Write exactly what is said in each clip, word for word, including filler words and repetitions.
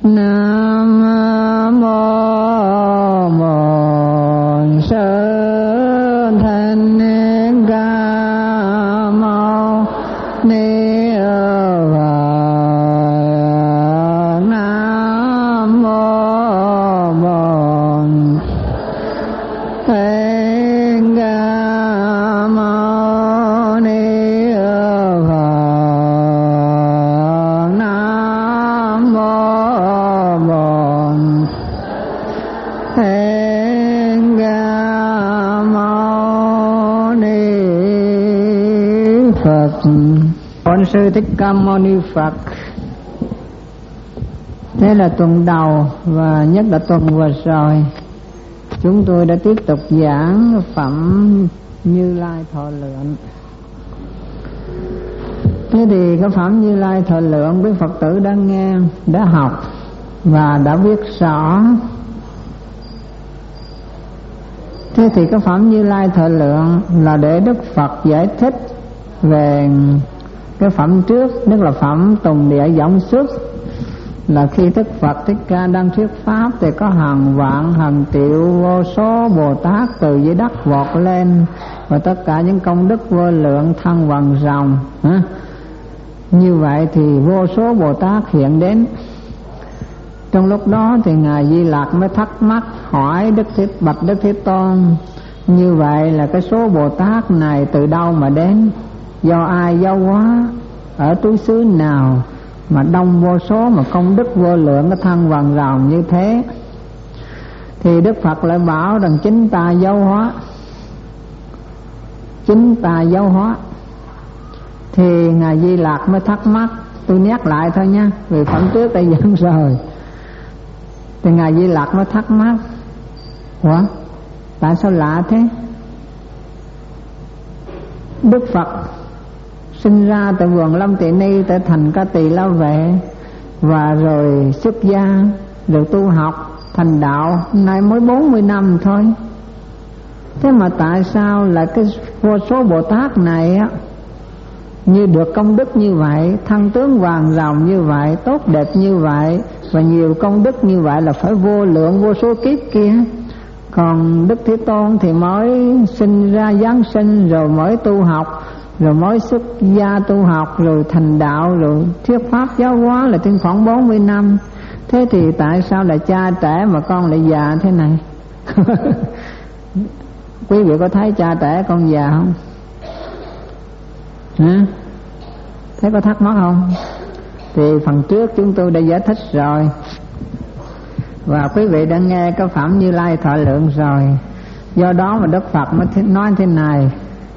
Nam mô Bổn Sư Thích Ca Mâu Ni Phật. Nam mô Bổn Thích Ca Mâu Ni Phật. Nam mô Bổn Thích Ca Mâu Ni Phật. Bổn Sư Thích Ca Mâu Ni Phật. Thế là tuần đầu và nhất là tuần vừa rồi chúng tôi đã tiếp tục giảng phẩm Như Lai Thọ Lượng. Thế thì cái phẩm Như Lai Thọ Lượng quý Phật tử đã nghe, đã học và đã biết rõ. Thế thì cái phẩm Như Lai Thọ Lượng là để Đức Phật giải thích về cái phẩm trước, tức là phẩm Tùng Địa Võng Xuất, là khi Đức Phật Thích Ca đang thuyết pháp thì có hàng vạn hàng triệu vô số Bồ Tát từ dưới đất vọt lên, và tất cả những công đức vô lượng thăng vầng rồng. Như vậy thì vô số Bồ Tát hiện đến. Trong lúc đó thì Ngài Di Lặc mới thắc mắc hỏi Đức Thế bạch Đức Thế Tôn: như vậy là cái số Bồ Tát này từ đâu mà đến, do ai giáo hóa, ở túi xứ nào mà đông vô số mà công đức vô lượng cái thân vầng rồng như thế? Thì Đức Phật lại bảo rằng chính ta giáo hóa, chính ta giáo hóa. Thì Ngài Di Lặc mới thắc mắc, tôi nhắc lại thôi nha, vì phẩm trước đã giảng rồi. Thì Ngài Di Lặc mới thắc mắc: ủa, tại sao lạ thế? Đức Phật sinh ra tại vườn Lâm Tỳ Ni, tại thành Ca Tỳ La Vệ, và rồi xuất gia, rồi tu học thành đạo, nay mới bốn mươi năm thôi. Thế mà tại sao lại cái vô số Bồ Tát này á, như được công đức như vậy, thân tướng vàng ròng như vậy, tốt đẹp như vậy, và nhiều công đức như vậy là phải vô lượng vô số kiếp kia. Còn Đức Thế Tôn thì mới sinh ra giáng sinh, rồi mới tu học, rồi mới xuất gia tu học, rồi thành đạo, rồi thuyết pháp giáo hóa là trên khoảng bốn mươi năm. Thế thì tại sao lại cha trẻ mà con lại già thế này? Quý vị có thấy cha trẻ con già không? Hả? Thế có thắc mắc không? Thì phần trước chúng tôi đã giải thích rồi, và quý vị đã nghe cái phẩm Như Lai Thọ Lượng rồi. Do đó mà Đức Phật mới nói thế này.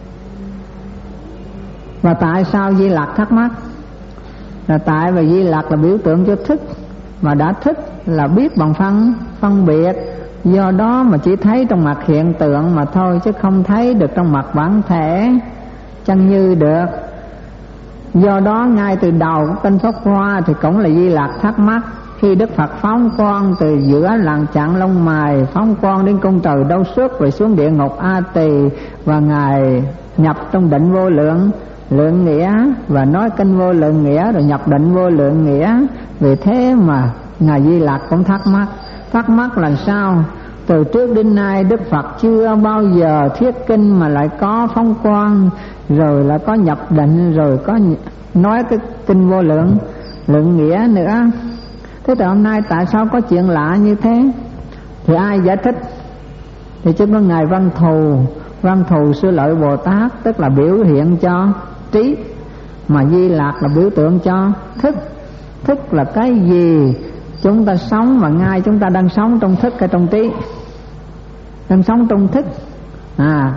Và tại sao Di Lặc thắc mắc? Là tại vì Di Lặc là biểu tượng cho thức, mà đã thức là biết bằng phân phân biệt, do đó mà chỉ thấy trong mặt hiện tượng mà thôi, chứ không thấy được trong mặt bản thể chân như được. Do đó ngay từ đầu của kinh Pháp Hoa thì cũng là Di Lặc thắc mắc. Khi Đức Phật phóng quang từ giữa làng chạng lông mày, phóng quang đến cung trời Đâu Xuất, rồi xuống địa ngục A Tỳ, và Ngài nhập trong định vô lượng lượng nghĩa, và nói kinh vô lượng nghĩa, rồi nhập định vô lượng nghĩa. Vì thế mà Ngài Di Lặc cũng thắc mắc. Thắc mắc là sao? Từ trước đến nay Đức Phật chưa bao giờ thuyết kinh mà lại có phóng quang, rồi lại có nhập định, rồi có nói cái kinh vô lượng lượng nghĩa nữa. Thế thì hôm nay tại sao có chuyện lạ như thế? Thì ai giải thích? Thì chỉ có Ngài Văn Thù. Văn Thù Sư Lợi Bồ Tát, tức là biểu hiện cho trí, mà Di Lặc là biểu tượng cho thức. Thức là cái gì chúng ta sống, mà ngay chúng ta đang sống trong thức hay trong trí? Đang sống trong thức. À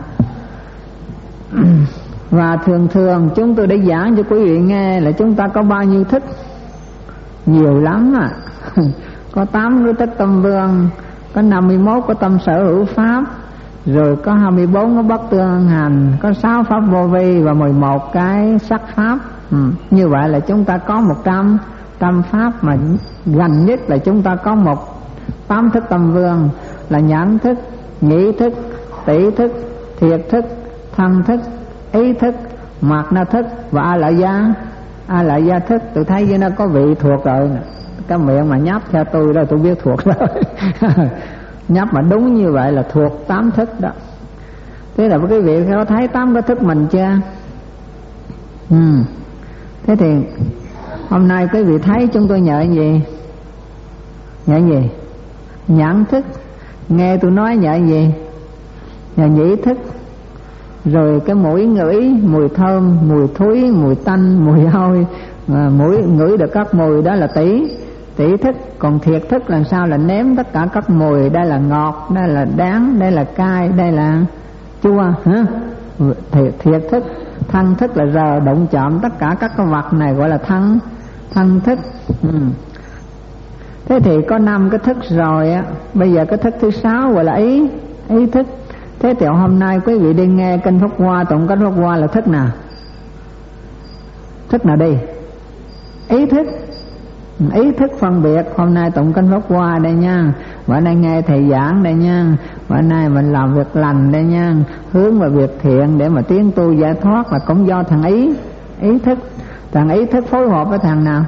và thường thường chúng tôi đã giảng cho quý vị nghe là chúng ta có bao nhiêu thức? Nhiều lắm à. Có tám cái thức tâm vương, có năm mươi mốt có tâm sở hữu pháp, rồi có hai mươi bốn có bất tương hành, có sáu pháp vô vi, và mười một cái sắc pháp. ừ. Như vậy là chúng ta có một trăm trăm pháp, mà gần nhất là chúng ta có một tám thức tâm vương, là nhãn thức, nhĩ thức, tỷ thức, thiệt thức, thân thức, ý thức, mạt na thức và a la gia a la gia thức. Tôi thấy với nó có vị thuộc rồi, cái miệng mà nháp theo tôi đó tôi biết thuộc rồi. Nháp mà đúng như vậy là thuộc tám thức đó. Thế là quý vị có thấy tám cái thức mình chưa? Ừ. Thế thì hôm nay quý vị thấy chúng tôi nhờ gì? Nhờ gì? Nhãn thức. Nghe tôi nói nhờ gì? Nhờ nhĩ thức. Rồi cái mũi ngửi mùi thơm, mùi thối, mùi tanh, mùi hôi, à, mũi ngửi được các mùi đó là tỷ tỷ thức. Còn thiệt thức là sao? Là nếm tất cả các mùi. Đây là ngọt, đây là đắng, đây là cay, đây là chua hả? Thiệt, thiệt thức. Thân thức là giờ động chạm tất cả các cái vật này gọi là thân thân thức. Ừ. Thế thì có năm cái thức rồi á, bây giờ cái thức thứ sáu gọi là ý ý thức. Thế thì hôm nay quý vị đi nghe kinh Pháp Hoa, tụng kinh Pháp Hoa là thức nào? Thức nào đi? Ý thức. Ý thức phân biệt. Hôm nay tụng kinh Pháp Hoa đây nha, bữa nay nghe thầy giảng đây nha, bữa nay mình làm việc lành đây nha, hướng vào việc thiện để mà tiến tu giải thoát là cũng do thằng ý ý thức. Thằng ý thức phối hợp với thằng nào?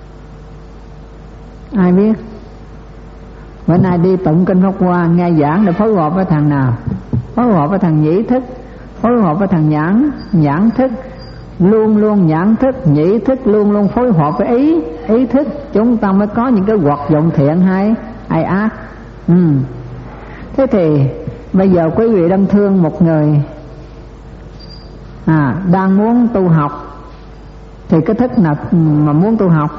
Ai biết? Bữa nay đi tụng kinh Pháp Hoa nghe giảng để phối hợp với thằng nào? Phối hợp với thằng nhĩ thức, phối hợp với thằng nhãn nhãn thức. Luôn luôn nhãn thức, nhĩ thức luôn luôn phối hợp với ý ý thức, chúng ta mới có những cái hoạt dụng thiện hay hay ác. Ừ. Thế thì bây giờ quý vị đang thương một người à, đang muốn tu học, thì cái thức nào mà muốn tu học?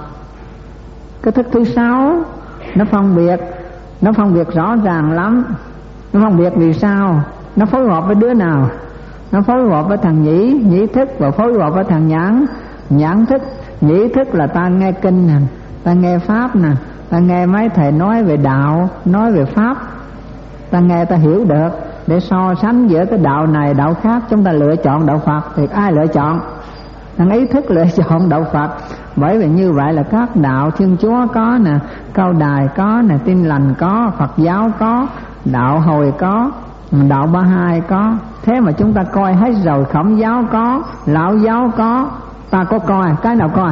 Cái thức thứ sáu nó phân biệt, nó phân biệt rõ ràng lắm. Nó phân biệt vì sao? Nó phối hợp với đứa nào? Nó phối hợp với thằng nhĩ nhĩ thức và phối hợp với thằng nhãn nhãn thức. Nhĩ thức là ta nghe kinh nè, ta nghe pháp nè, ta nghe mấy thầy nói về đạo, nói về pháp, ta nghe ta hiểu được để so sánh giữa cái đạo này đạo khác, chúng ta lựa chọn đạo Phật. Thì ai lựa chọn? Thằng ý thức lựa chọn đạo Phật. Bởi vì như vậy là các đạo Thiên Chúa có nè, Cao Đài có nè, Tin Lành có, Phật giáo có, đạo Hồi có, đạo Ba Hai có. Thế mà chúng ta coi hết rồi. Khổng giáo có, Lão giáo có, ta có coi cái nào coi?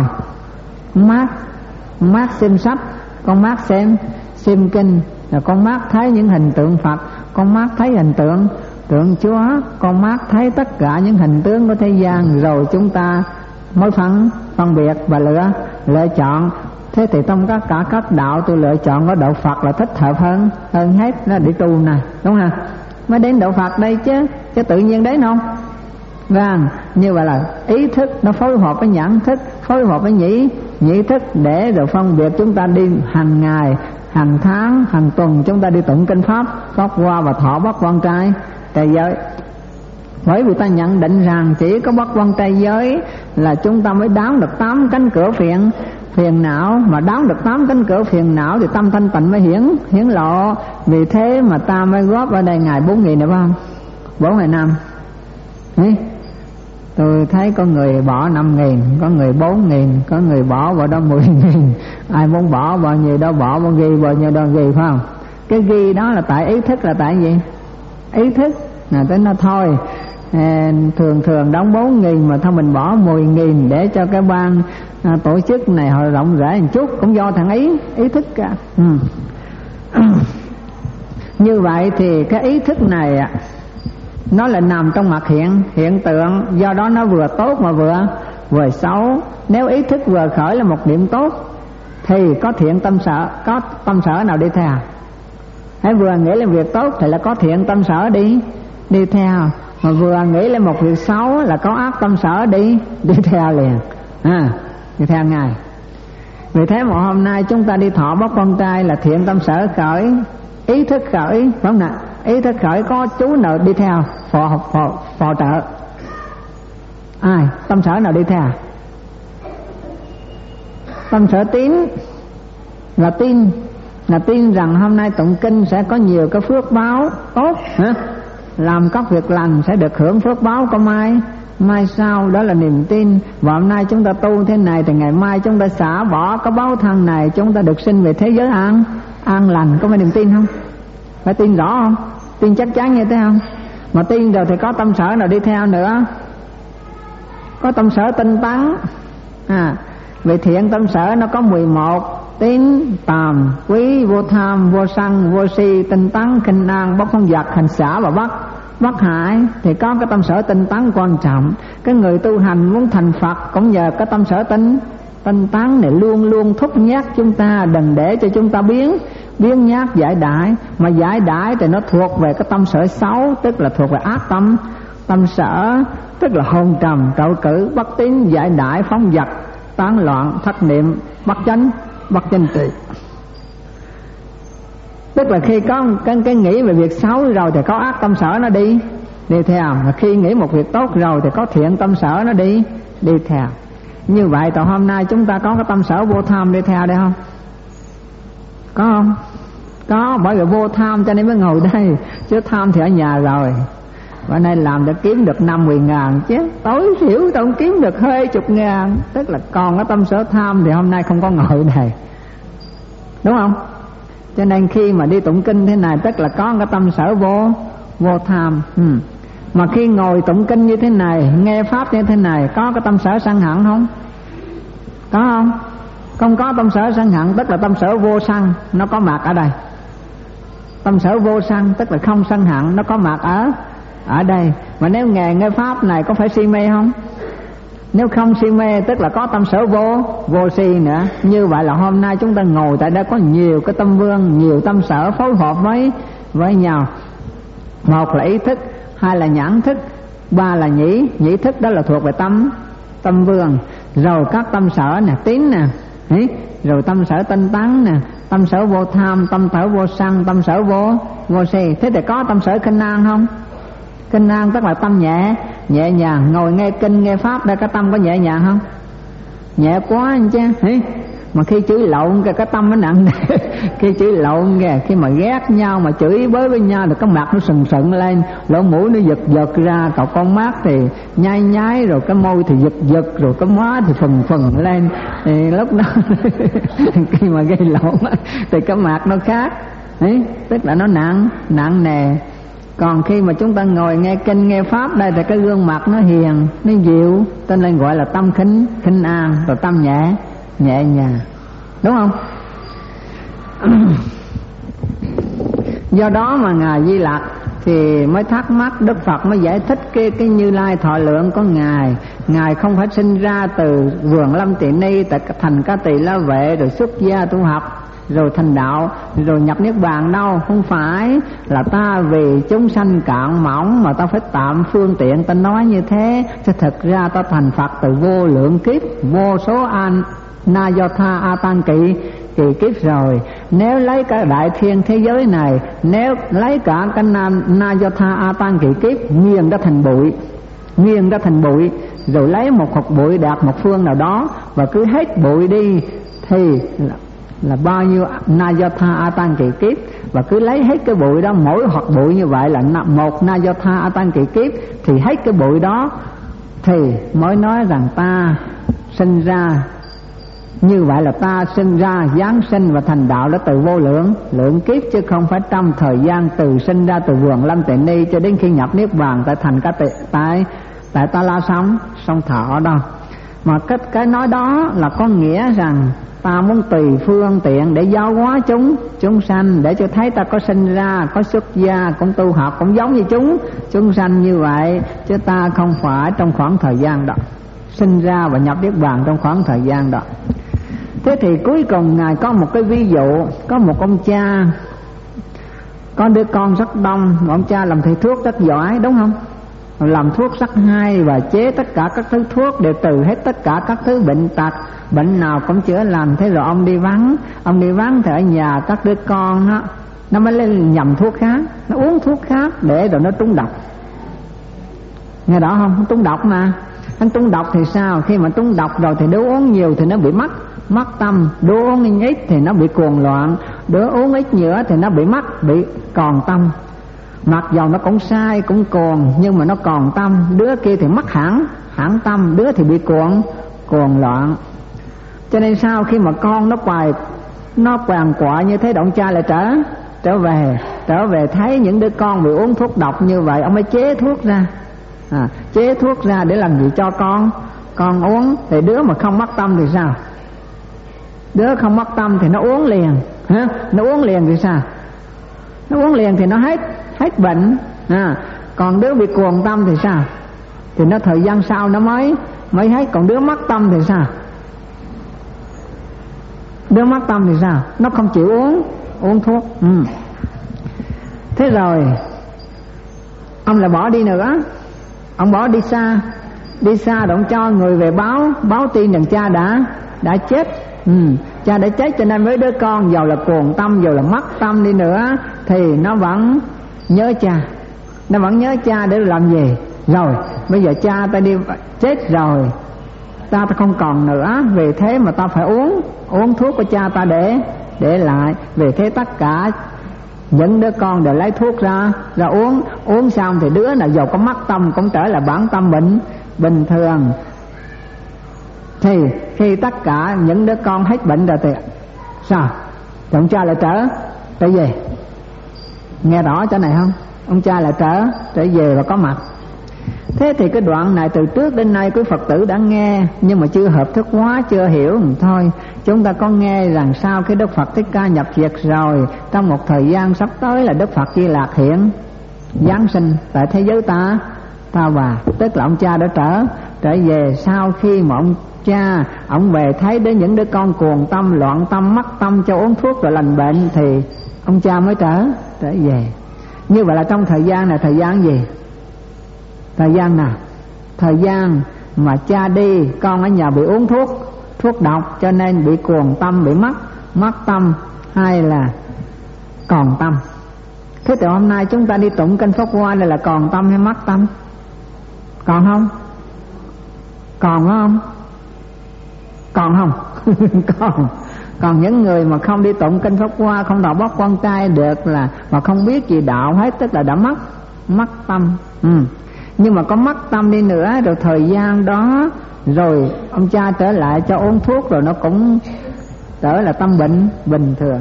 Mát Mát xem sách, con Mát xem xem kinh, là con Mát thấy những hình tượng Phật, con Mát thấy hình tượng tượng Chúa, con Mát thấy tất cả những hình tướng của thế gian, rồi chúng ta mới phân phân biệt và lựa lựa chọn. Thế thì trong tất cả các đạo tôi lựa chọn có đạo Phật là thích hợp hơn hơn hết, nó để tu này, đúng không? Mới đến đạo Phật đây chứ, chứ tự nhiên đến không? Vâng, như vậy là ý thức nó phối hợp với nhãn thức, phối hợp với nhĩ nhĩ thức để rồi phân biệt. Chúng ta đi hàng ngày, hàng tháng, hàng tuần chúng ta đi tụng kinh pháp Pháp Hoa và thọ bất quan trai trai giới. Bởi vì ta nhận định rằng chỉ có bất quan trai giới là chúng ta mới đáo được tám cánh cửa phiền phiền não, mà đáo được tám cánh cửa phiền não thì tâm thanh tịnh mới hiển hiển lộ. Vì thế mà ta mới góp ở đây ngày bốn nghìn, được không? Bốn ngày năm. Đấy. Tôi thấy có người bỏ năm nghìn, có người bốn nghìn, có người bỏ vào đó mười nghìn. Ai muốn bỏ bao nhiêu đó bỏ, bao ghi bao nhiêu đó ghi, phải không? Cái ghi đó là tại ý thức, là tại gì? Ý thức. Nào tới nó thôi, à, thường thường đóng bốn nghìn mà thôi mình bỏ mười nghìn để cho cái ban à, tổ chức này họ rộng rãi một chút, cũng do thằng ý ý thức cả. Ừ. Như vậy thì cái ý thức này nó là nằm trong mặt hiện hiện tượng, do đó nó vừa tốt mà vừa vừa xấu. Nếu ý thức vừa khởi là một điểm tốt thì có thiện tâm sở, có tâm sở nào đi theo? Hãy vừa nghĩ là việc tốt thì là có thiện tâm sở đi đi theo, mà vừa nghĩ là một việc xấu là có ác tâm sở đi đi theo liền, à, đi theo ngài. Vì thế mà hôm nay chúng ta đi thọ bất quan trai là thiện tâm sở khởi, ý thức khởi, phải không nào? Ý thức khởi có chú nào đi theo phò phò phò trợ? Ai? Tâm sở nào đi theo? Tâm sở tín là tin, là tin rằng hôm nay tụng kinh sẽ có nhiều cái phước báo tốt, hả? Làm các việc lành sẽ được hưởng phước báo có mai mai sau, đó là niềm tin. Và hôm nay chúng ta tu thế này thì ngày mai chúng ta xả bỏ cái báo thân này, chúng ta được sinh về thế giới an an lành. Có phải niềm tin không? Phải tin rõ không? Tin chắc chắn như thế không? Mà tin rồi thì có tâm sở nào đi theo nữa? Có tâm sở tinh tấn. À, về thiện tâm sở nó có mười một tín, tàm, quý, vô tham, vô sân, vô si, tinh tấn, khinh an, bất không giật, hành xả và bất bất hại. Thì có cái tâm sở tinh tấn quan trọng. Cái người tu hành muốn thành Phật cũng nhờ cái tâm sở tinh tinh tấn này luôn luôn thúc nhắc chúng ta, đừng để cho chúng ta biến biến nhát giải đãi. Mà giải đãi thì nó thuộc về cái tâm sở xấu, tức là thuộc về ác tâm. Tâm sở tức là hôn trầm, trạo cử, bất tín, giải đãi, phóng dật, tán loạn, thất niệm, bất chánh, bất chánh trị. Tức là khi có cái, cái nghĩ về việc xấu rồi thì có ác tâm sở nó đi đi theo, mà khi nghĩ một việc tốt rồi thì có thiện tâm sở nó đi đi theo. Như vậy từ hôm nay chúng ta có cái tâm sở vô tham đi theo đây không? Có không? Có, bởi vì vô tham cho nên mới ngồi đây, chứ tham thì ở nhà rồi. Bữa nay làm để kiếm được năm mười ngàn chứ tối thiểu tao không kiếm được hơi chục ngàn. Tức là còn cái tâm sở tham thì hôm nay không có ngồi này, đúng không? Cho nên khi mà đi tụng kinh thế này tức là có cái tâm sở vô vô tham. ừ. Mà khi ngồi tụng kinh như thế này, nghe pháp như thế này, có cái tâm sở sân hận không? Có không? Không có tâm sở sân hận tức là tâm sở vô sân nó có mặt ở đây. Tâm sở vô sân tức là không sân hận nó có mặt ở ở đây. Mà nếu nghe nghe pháp này có phải si mê không? Nếu không si mê tức là có tâm sở vô vô si nữa. Như vậy là hôm nay chúng ta ngồi tại đây có nhiều cái tâm vương, nhiều tâm sở phối hợp với với nhau. Một là ý thức, hai là nhãn thức, ba là nhĩ nhĩ thức, đó là thuộc về tâm tâm vương. Rồi các tâm sở nè, tín nè, rồi tâm sở tinh tấn nè, tâm sở vô tham, tâm sở vô sân, tâm sở vô vô si. Thế thì có tâm sở khinh an không? Khinh an tức là tâm nhẹ nhẹ nhàng. Ngồi nghe kinh nghe pháp đây cái tâm có nhẹ nhàng không? Nhẹ quá anh chứ. Mà khi chửi lộn cái cái tâm nó nặng. Khi chửi lộn kìa, khi mà ghét nhau mà chửi bới với nhau thì cái mặt nó sừng sững lên, lỗ mũi nó giật giật ra, cậu con mắt thì nhai nhái, rồi cái môi thì giật giật, rồi cái má thì phừng phừng lên. Thì lúc đó khi mà gây lộn thì cái mặt nó khác. Đấy, tức là nó nặng nặng nề. Còn khi mà chúng ta ngồi nghe kinh nghe pháp đây thì cái gương mặt nó hiền, nó dịu, tên nên gọi là tâm khinh khinh an, rồi tâm nhẹ nhẹ nhàng, đúng không? Do đó mà Ngài Di Lặc thì mới thắc mắc, Đức Phật mới giải thích cái cái Như Lai thọ lượng của Ngài. Ngài không phải sinh ra từ vườn Lâm Tỳ Ni, tại thành Ca Tỳ La Vệ rồi xuất gia tu học rồi thành đạo rồi nhập niết bàn đâu. Không phải là ta vì chúng sanh cạn mỏng mà ta phải tạm phương tiện ta nói như thế, chứ thực ra ta thành Phật từ vô lượng kiếp, vô số an na do tha a tan kỵ kỳ kiếp rồi. Nếu lấy cả đại thiên thế giới này, nếu lấy cả cái na, na do tha a tan kỵ kiếp nghiền ra thành bụi, nghiền ra thành bụi, rồi lấy một hột bụi đạt một phương nào đó và cứ hết bụi đi thì là, là bao nhiêu na do tha a tan kỳ kiếp. Và cứ lấy hết cái bụi đó, mỗi hạt bụi như vậy là một na do tha a tan kỳ kiếp, thì hết cái bụi đó thì mới nói rằng ta sinh ra. Như vậy là ta sinh ra, giáng sinh và thành đạo đã từ vô lượng lượng kiếp, chứ không phải trong thời gian từ sinh ra từ vườn Lâm Tỳ Ni cho đến khi nhập niết bàn tại thành Ca Tỳ, tại tại Ta La Sống sông Thọ đâu. Mà cái cái nói đó là có nghĩa rằng ta muốn tùy phương tiện để giáo hóa chúng chúng sanh, để cho thấy ta có sinh ra, có xuất gia, cũng tu học cũng giống như chúng chúng sanh như vậy, chứ ta không phải trong khoảng thời gian đó sinh ra và nhập niết bàn trong khoảng thời gian đó. Thế thì cuối cùng Ngài có một cái ví dụ, có một ông cha có đứa con rất đông, ông cha làm thầy thuốc rất giỏi, đúng không? Làm thuốc rất hay và chế tất cả các thứ thuốc đều trừ hết tất cả các thứ bệnh tật, bệnh nào cũng chữa lành. Thế rồi ông đi vắng, ông đi vắng thì ở nhà các đứa con đó, nó mới lên nhầm thuốc khác, nó uống thuốc khác để rồi nó trúng độc. Nghe rõ không? Trúng độc mà. Anh trúng độc thì sao? Khi mà trúng độc rồi thì đứa uống nhiều thì nó bị mất mất tâm, đứa uống ít thì nó bị cuồng loạn, đứa uống ít nữa thì nó bị mất bị còn tâm. Mặc dầu nó cũng sai cũng cuồng nhưng mà nó còn tâm. Đứa kia thì mất hẳn hẳn tâm, đứa thì bị cuồng cuồng loạn. Cho nên sau khi mà con nó quài nó quằn quại như thế, ông cha lại trở trở về trở về thấy những đứa con bị uống thuốc độc như vậy, ông mới chế thuốc ra. À, chế thuốc ra để làm gì cho con con uống. Thì đứa mà không mất tâm thì sao? Đứa không mất tâm thì nó uống liền, ha? Nó uống liền thì sao? Nó uống liền thì nó hết hết bệnh. À, còn đứa bị cuồng tâm thì sao? Thì nó thời gian sau nó mới mới hết. Còn đứa mất tâm thì sao? Đứa mất tâm thì sao? Nó không chịu uống uống thuốc. Ừ. Thế rồi ông lại bỏ đi nữa. Ông bỏ đi xa, đi xa rồi ông cho người về báo báo tin rằng cha đã đã chết. Ừ. Cha đã chết, cho nên với đứa con dầu là cuồng tâm, dầu là mất tâm đi nữa thì nó vẫn nhớ cha. Nó vẫn nhớ cha để làm gì? Rồi bây giờ cha ta đi chết rồi, ta ta không còn nữa, vì thế mà ta phải uống uống thuốc của cha ta để để lại. Vì thế tất cả những đứa con đều lấy thuốc ra ra uống. Uống xong thì đứa nào dầu có mất tâm cũng trở lại bản tâm bình bình thường. Thì khi tất cả những đứa con hết bệnh rồi thì sao? Thì ông cha lại trở trở về. Nghe rõ chỗ này không? Ông cha lại trở trở về và có mặt. Thế thì cái đoạn này từ trước đến nay quý Phật tử đã nghe, nhưng mà chưa hợp thức hóa, chưa hiểu thôi. Chúng ta có nghe rằng sau khi Đức Phật Thích Ca nhập diệt rồi, trong một thời gian sắp tới là Đức Phật Di Lạc hiện giáng sinh tại thế giới ta ta bà. Tức là ông cha đã trở trở về. Sau khi mà ông cha ông về thấy đến những đứa con cuồng tâm, loạn tâm, mất tâm, cho uống thuốc rồi lành bệnh, thì ông cha mới trở trở về. Như vậy là trong thời gian này, thời gian gì? Thời gian nào? Thời gian mà cha đi, con ở nhà bị uống thuốc thuốc độc, cho nên bị cuồng tâm, bị mất mất tâm, hay là còn tâm. Thế từ hôm nay chúng ta đi tụng kinh Pháp Hoa này là còn tâm hay mất tâm? Còn không? Còn không? Còn không? Còn. Còn những người mà không đi tụng kinh Pháp Hoa, không đọc Bát Quan Trai được là mà không biết gì đạo hết, tức là đã mất mất tâm. Ừ. Nhưng mà có mất tâm đi nữa rồi thời gian đó rồi ông cha trở lại cho uống thuốc rồi nó cũng trở là tâm bệnh bình thường.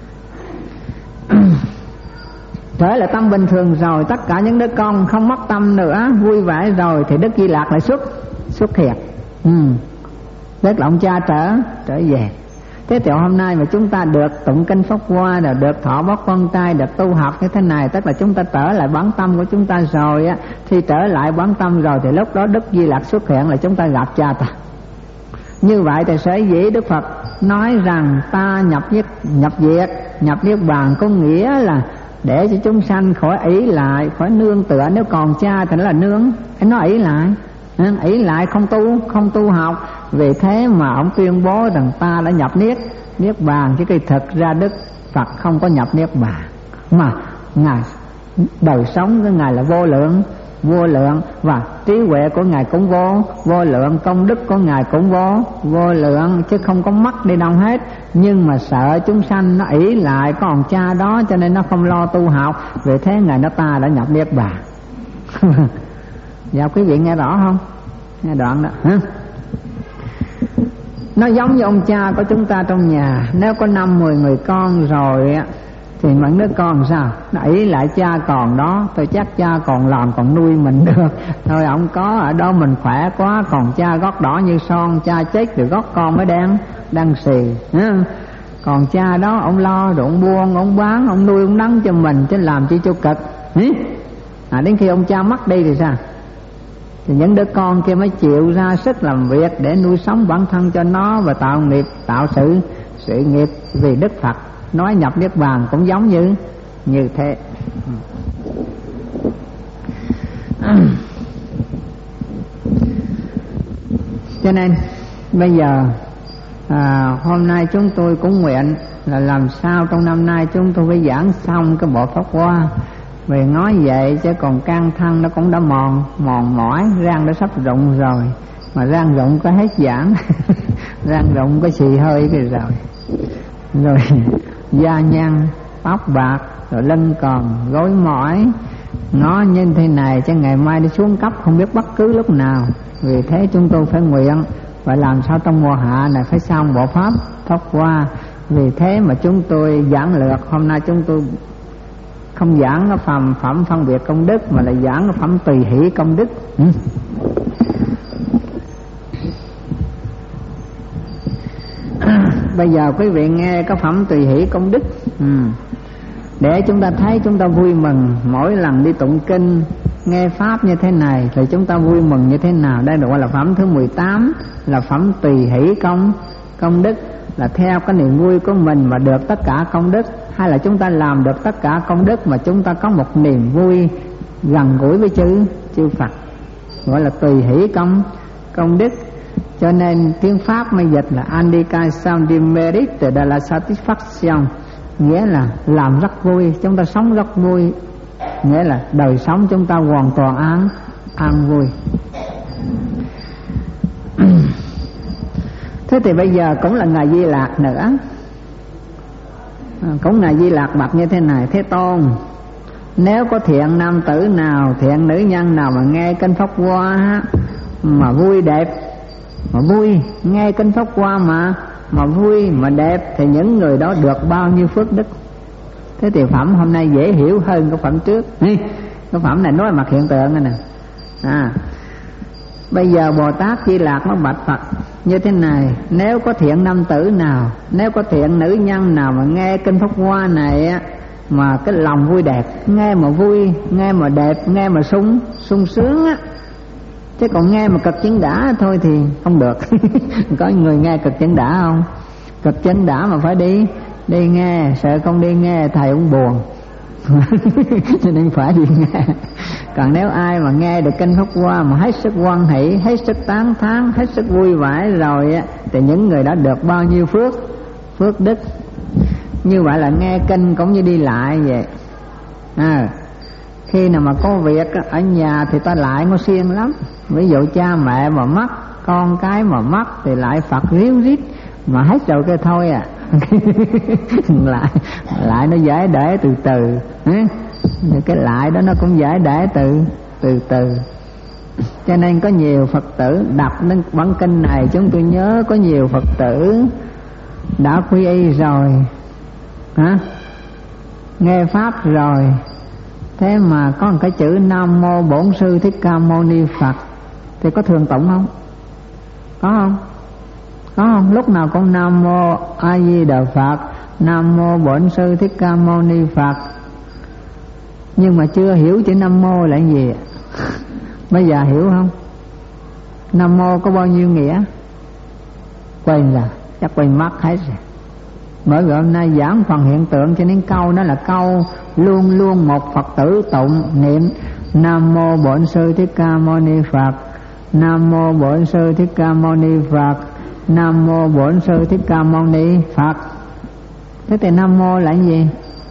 Trở lại tâm bình thường rồi, tất cả những đứa con không mất tâm nữa, vui vẻ rồi, thì Đức Di Lạc lại xuất xuất hiện. Ừ. Tức là ông cha trở trở về. Thế thì hôm nay mà chúng ta được tụng kinh Pháp Hoa, rồi được thọ Bát Quan Trai, được tu học như thế này, tức là chúng ta trở lại bản tâm của chúng ta rồi á. Khi trở lại bản tâm rồi thì lúc đó Đức Di Lạc xuất hiện là chúng ta gặp cha ta. Như vậy thì sở dĩ Đức Phật nói rằng ta nhập diệt nhập diệt nhập niết bàn, có nghĩa là để cho chúng sanh khỏi ỷ lại, khỏi nương tựa. Nếu còn cha thì nó là nương, nó ỷ lại ỷ lại không tu không tu học. Vì thế mà ông tuyên bố rằng ta đã nhập niết niết bàn, chứ kỳ thực ra Đức Phật không có nhập niết bàn, mà ngài đời sống của ngài là vô lượng vô lượng, và trí huệ của ngài cũng vô vô lượng, công đức của ngài cũng vô vô lượng, chứ không có mất đi đâu hết. Nhưng mà sợ chúng sanh nó ỷ lại còn cha đó, cho nên nó không lo tu học. Vì thế ngài nói ta đã nhập niết bàn. Dạ quý vị nghe rõ không? Nghe đoạn đó hả? Nó giống như ông cha của chúng ta trong nhà, nếu có năm mười người con rồi á, thì những đứa con sao? Nó ỷ lại cha còn đó, tôi chắc cha còn làm còn nuôi mình được. Thôi ông có ở đó mình khỏe quá, còn cha gót đỏ như son, cha chết rồi gót con mới đang đang xì. Còn cha đó ông lo rồi ông buôn, ông bán, ông nuôi, ông nắng cho mình, chứ làm chi cho cực. À, đến khi ông cha mất đi thì sao? Thì những đứa con kia mới chịu ra sức làm việc để nuôi sống bản thân cho nó và tạo nghiệp, tạo sự sự nghiệp vì Đức Phật. Nói nhập niết bàn cũng giống như như thế. Cho nên bây giờ à, hôm nay chúng tôi cũng nguyện là làm sao trong năm nay chúng tôi phải giảng xong cái bộ Pháp Hoa. Vì nói vậy chứ còn can thân nó cũng đã mòn mòn mỏi, răng đã sắp rụng rồi, mà răng rụng có hết giảng. Răng rụng có xì hơi cái rồi rồi da nhăn, tóc bạc, rồi lưng còn gối mỏi, nó như thế này chứ ngày mai đi xuống cấp không biết bất cứ lúc nào. Vì thế chúng tôi phải nguyện phải làm sao trong mùa hạ này phải xong bộ pháp Pháp Hoa. Vì thế mà chúng tôi giảng lược hôm nay chúng tôi không giảng cái phẩm phẩm phân biệt công đức, mà là giảng cái phẩm tùy hỷ công đức. Ừ. bây giờ quý vị nghe có phẩm tùy hỷ công đức, ừ. để chúng ta thấy chúng ta vui mừng mỗi lần đi tụng kinh nghe pháp như thế này thì chúng ta vui mừng như thế nào. Đây được gọi là phẩm thứ mười tám, là phẩm tùy hỷ công công đức, là theo cái niềm vui của mình mà được tất cả công đức, hay là chúng ta làm được tất cả công đức mà chúng ta có một niềm vui gần gũi với chư chư Phật, gọi là tùy hỷ công công đức. Cho nên tiếng Pháp mới dịch là indication de mérite de la satisfaction, nghĩa là làm rất vui, chúng ta sống rất vui, nghĩa là đời sống chúng ta hoàn toàn an an vui. Thế thì bây giờ cũng là Ngài Di Lạc nữa, cũng Ngài Di Lạc bạch như thế này: Thế Tôn, nếu có thiện nam tử nào, thiện nữ nhân nào mà nghe kinh Pháp Hoa mà vui đẹp, mà vui nghe kinh Pháp Hoa mà mà vui mà đẹp, thì những người đó được bao nhiêu phước đức. Thế thì phẩm hôm nay dễ hiểu hơn cái phẩm trước. Cái phẩm này nói mặt hiện tượng này nè. À, bây giờ Bồ Tát Di Lạc nó bạch Phật như thế này: nếu có thiện nam tử nào, nếu có thiện nữ nhân nào mà nghe kinh Pháp Hoa này á, mà cái lòng vui đẹp, nghe mà vui, nghe mà đẹp, nghe mà sung sung sướng á, chứ còn nghe mà cực chân đã thôi thì không được. Có người nghe cực chân đã không? Cực chân đã mà phải đi đi nghe, sợ không đi nghe thầy cũng buồn. Cho nên phải đi nghe. Còn nếu ai mà nghe được kinh Pháp Hoa mà hết sức hoan hỷ, hết sức tán thán, hết sức vui vẻ rồi á, thì những người đó được bao nhiêu phước phước đức. Như vậy là nghe kinh cũng như đi lại vậy. À, khi nào mà có việc ở nhà thì ta lại ngó xiên lắm. Ví dụ cha mẹ mà mất, con cái mà mất thì lại Phật ríu rít, mà hết rồi cái thôi à. lại lại nó giải để từ từ. Cái lại đó nó cũng giải để từ từ từ. Cho nên có nhiều Phật tử đọc đến bản kinh này, chúng tôi nhớ có nhiều Phật tử đã quy y rồi, hả? Nghe pháp rồi, thế mà có một cái chữ Nam Mô Bổn Sư Thích Ca Mâu Ni Phật thì có thường tụng không? Có không? Có không? Lúc nào cũng Nam Mô A Di Đà Phật, Nam Mô Bổn Sư Thích Ca Mâu Ni Phật, nhưng mà chưa hiểu chữ Nam Mô là gì. Bây giờ hiểu không? Nam Mô có bao nhiêu nghĩa? Quên rồi, chắc quên mất hết rồi. Bởi vì hôm nay giảng phần hiện tượng, cho nên câu đó là câu luôn luôn một Phật tử tụng niệm Nam Mô Bổn Sư Thích Ca Mâu Ni Phật, Nam Mô Bổn Sư Thích Ca Mâu Ni Phật, Nam Mô Bổn Sư Thích Ca Mâu Ni Phật. Thế thì Nam Mô là gì?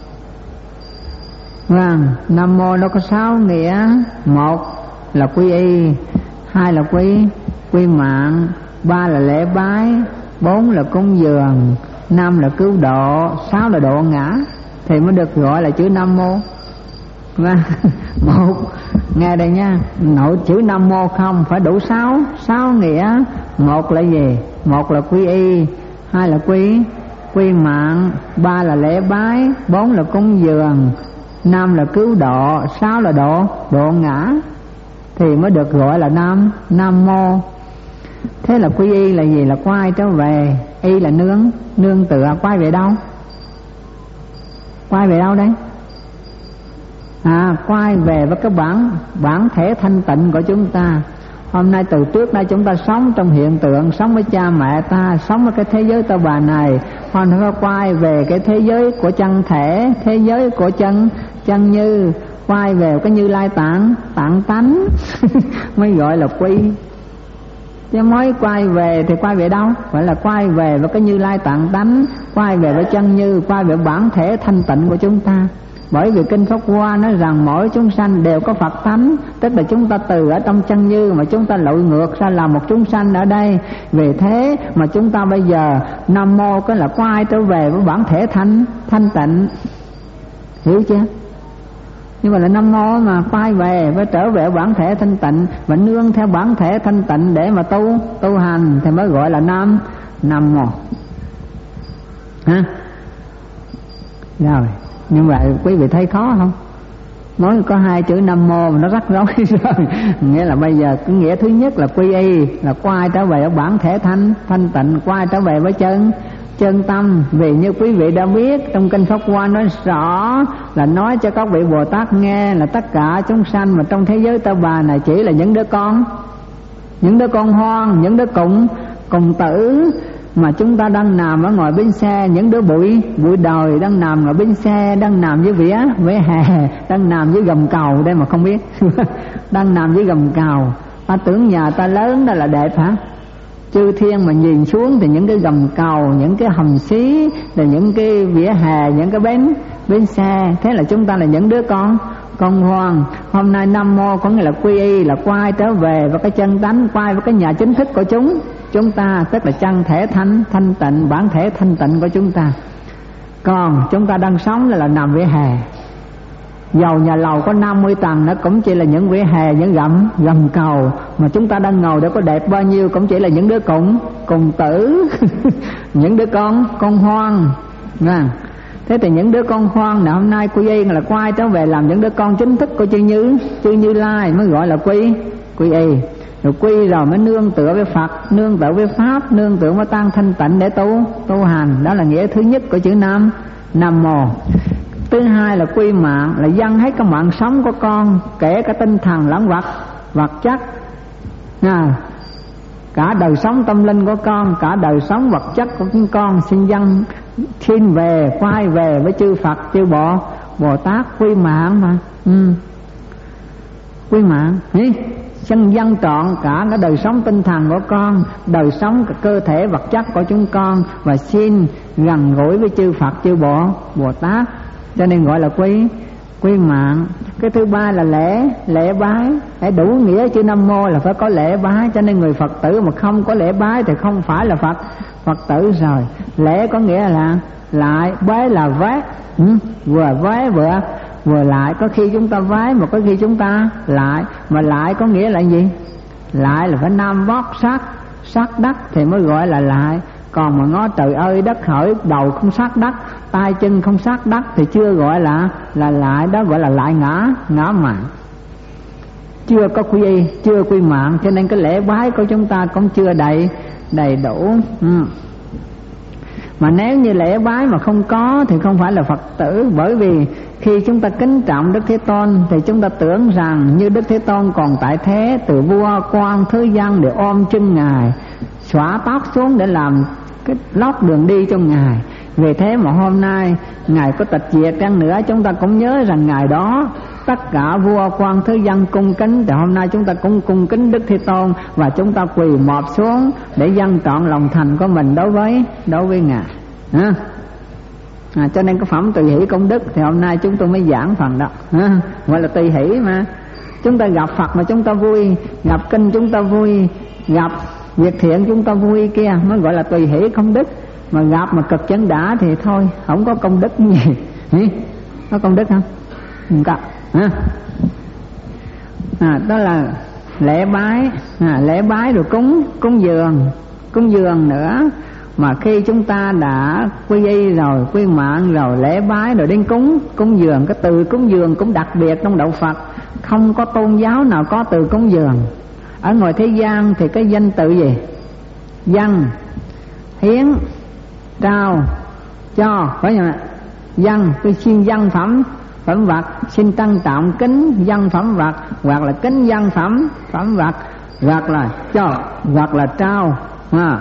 Vâng, Nam Mô nó có sáu nghĩa. Một là quy y, hai là quy quy mạng, ba là lễ bái, bốn là cúng dường, năm là cứu độ, sáu là độ ngã, thì mới được gọi là chữ Nam Mô. Vâng, một, nghe đây nha, nội chữ Nam Mô không phải đủ sáu sáu nghĩa. Một là gì? Một là quy y, hai là quy quy mạng, ba là lễ bái, bốn là cúng dường, năm là cứu độ, sáu là độ độ ngã, thì mới được gọi là Nam Nam Mô. Thế là quy y là gì? Là quay trở về. Y là nương nương tựa. Quay về đâu? Quay về đâu đấy? À, quay về với cái bản bản thể thanh tịnh của chúng ta. Hôm nay từ trước nay chúng ta sống trong hiện tượng, sống với cha mẹ ta, sống với cái thế giới ta bà này. Hôm nay phải quay về cái thế giới của chân thể, thế giới của chân chân như, quay về cái Như Lai tạng tạng tánh mới gọi là quy. Chứ mới quay về thì quay về đâu? Phải là quay về với cái Như Lai tạng tánh, quay về với chân như, quay về bản thể thanh tịnh của chúng ta. Bởi vì kinh Pháp Hoa nói rằng mỗi chúng sanh đều có Phật tánh, tức là chúng ta từ ở trong chân như mà chúng ta lội ngược ra là một chúng sanh ở đây. Vì thế mà chúng ta bây giờ Nam Mô cái là quay trở về với bản thể thanh thanh tịnh, hiểu chưa? Nhưng mà là Nam Mô mà quay về với trở về bản thể thanh tịnh và nương theo bản thể thanh tịnh để mà tu tu hành thì mới gọi là Nam Nam Mô. Ha? Rồi, nhưng mà quý vị thấy khó không? Nói có hai chữ Nam Mô mà nó rắc rối rồi. Nghĩa là bây giờ cái nghĩa thứ nhất là quy y, là quay trở về ở bản thể thanh thanh tịnh, quay trở về với chân chân tâm. Vì như quý vị đã biết, trong kinh Pháp Hoa nói rõ là nói cho các vị Bồ Tát nghe là tất cả chúng sanh mà trong thế giới ta bà này chỉ là những đứa con, những đứa con hoang, những đứa cùng cùng tử mà chúng ta đang nằm ở ngoài bến xe, những đứa bụi bụi đời đang nằm ở bến xe, đang nằm dưới vỉa vỉa hè, đang nằm dưới gầm cầu đây mà không biết đang nằm dưới gầm cầu. Ta tưởng nhà ta lớn đó là đẹp hả? Chư thiên mà nhìn xuống thì những cái gầm cầu, những cái hầm xí, rồi những cái vỉa hè, những cái bến bến xe, thế là chúng ta là những đứa con con hoang. Hôm nay Nam Mô có nghĩa là quy y, là quay trở về với cái chân tánh, quay với cái nhà chính thức của chúng chúng ta, tức là chân thể thanh thanh tịnh, bản thể thanh tịnh của chúng ta. Còn chúng ta đang sống là, là nằm vỉa hè, dầu nhà lầu có năm mươi tầng nó cũng chỉ là những vỉa hè, những gầm gầm cầu, mà chúng ta đang ngồi để có đẹp bao nhiêu cũng chỉ là những đứa cùng cùng tử những đứa con con hoang nha. Thế thì những đứa con hoang này hôm nay quy y là quay trở về làm những đứa con chính thức của chư Như chư Như Lai, mới gọi là quy quy y. Rồi quy rồi mới nương tựa với Phật, nương tựa với Pháp, nương tựa với tăng thanh tịnh để tu tu hành. Đó là nghĩa thứ nhất của chữ Nam Nam Mô. Thứ hai là quy mạng, là dâng hết cái mạng sống của con, kể cả tinh thần lẫn vật vật chất à, cả đời sống tâm linh của con, cả đời sống vật chất của chúng con xin dâng, xin về quay về với chư Phật chư Bộ Bồ Tát. Quy mạng mà ừ. Quy mạng ý xin dâng trọn cả cái đời sống tinh thần của con, đời sống cả cơ thể vật chất của chúng con, và xin gần gũi với chư Phật chư Bộ Bồ Tát, cho nên gọi là quy quy mạng. Cái thứ ba là lễ lễ bái, để đủ nghĩa chữ Nam Mô là phải có lễ bái, cho nên người Phật tử mà không có lễ bái thì không phải là Phật Phật tử rồi. Lễ có nghĩa là lại, bái là vái, ừ, vừa vái vừa vừa lại. Có khi chúng ta vái mà có khi chúng ta lại, mà lại có nghĩa là gì? Lại là phải nam vót sát sát đất thì mới gọi là lại. Còn mà ngó trời ơi đất hỡi, đầu không sát đất, tay chân không sát đất thì chưa gọi là là lại, đó gọi là lại ngã ngã mạng, chưa có quy y, chưa quy mạng. Cho nên cái lễ bái của chúng ta cũng chưa đầy đầy đủ. ừ. Mà nếu như lễ bái mà không có thì không phải là Phật tử. Bởi vì khi chúng ta kính trọng Đức Thế Tôn thì chúng ta tưởng rằng như Đức Thế Tôn còn tại thế, từ vua quan thứ dân để ôm chân Ngài, xõa tóc xuống để làm cái lót đường đi cho Ngài. Vì thế mà hôm nay Ngài có tịch diệt chăng nữa, chúng ta cũng nhớ rằng Ngài đó tất cả vua quan thứ dân cung kính, thì hôm nay chúng ta cũng cung kính Đức Thế Tôn, và chúng ta quỳ mọp xuống để dâng trọn lòng thành của mình đối với đối với Ngài. à, à, cho nên cái phẩm tùy hỷ công đức thì hôm nay chúng tôi mới giảng phần đó, à, gọi là tùy hỷ. Mà chúng ta gặp Phật mà chúng ta vui, gặp kinh chúng ta vui, gặp việc thiện chúng ta vui kia mới gọi là tùy hỷ công đức. Mà gặp mà cực chân đã thì thôi, không có công đức gì. Có công đức không? Không có. À, à, đó là lễ bái, à, lễ bái rồi cúng cúng dường cúng dường nữa. Mà khi chúng ta đã quy y rồi, quy mạng rồi, lễ bái rồi đến cúng cúng dường. Cái từ cúng dường cũng đặc biệt trong đạo Phật, không có tôn giáo nào có từ cúng dường. Ở ngoài thế gian thì cái danh tự gì? Dâng, hiến, trao, cho, phải không ạ? Dâng, tôi xin dâng phẩm phẩm vật, xin trân trọng kính dâng phẩm vật, hoặc là kính dâng phẩm phẩm vật, hoặc là cho, hoặc là trao. à.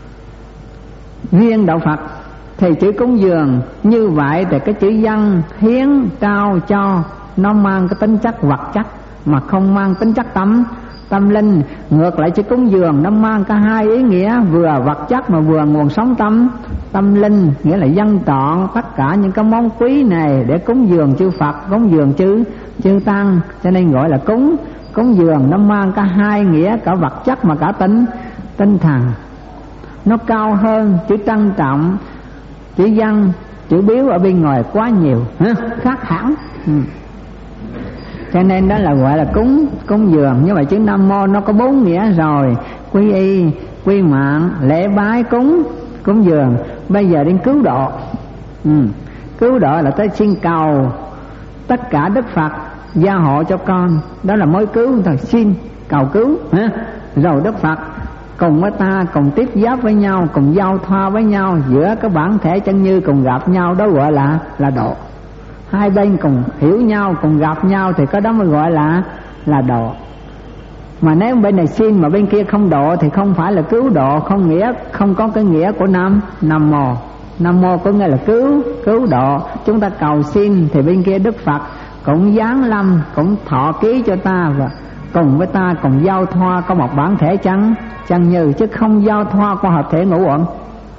Riêng đạo Phật thì chữ cúng dường như vậy, thì cái chữ dâng, hiến, trao, cho nó mang cái tính chất vật chất mà không mang tính chất tâm tâm linh. Ngược lại chữ cúng dường nó mang cả hai ý nghĩa, vừa vật chất mà vừa nguồn sống tâm tâm linh, nghĩa là dâng trọn tất cả những cái món quý này để cúng dường chư Phật, cúng dường chư chư tăng. Cho nên gọi là cúng cúng dường, nó mang cả hai nghĩa, cả vật chất mà cả tinh tinh thần. Nó cao hơn chữ trân trọng, chữ dâng, chữ biếu ở bên ngoài quá nhiều, khác hẳn. ừ. Cho nên đó là gọi là cúng cúng dường. Nhưng mà chữ Nam Mô nó có bốn nghĩa rồi: quy y, quy mạng, lễ bái, cúng cúng dường. Bây giờ đến cứu độ. ừ. Cứu độ là tới xin cầu tất cả Đức Phật gia hộ cho con, đó là mới cứu thôi, xin cầu cứu. ha? Rồi Đức Phật cùng với ta, cùng tiếp giáp với nhau, cùng giao thoa với nhau, giữa cái bản thể chân như cùng gặp nhau, đó gọi là là độ. Hai bên cùng hiểu nhau, cùng gặp nhau thì cái đó mới gọi là là độ. Mà nếu bên này xin mà bên kia không độ thì không phải là cứu độ, không nghĩa, không có cái nghĩa của nam nam mô. Nam mô có nghĩa là cứu cứu độ. Chúng ta cầu xin thì bên kia Đức Phật cũng giáng lâm, cũng thọ ký cho ta, và cùng với ta cùng giao thoa có một bản thể chân chân như, chứ không giao thoa qua hợp thể ngũ uẩn.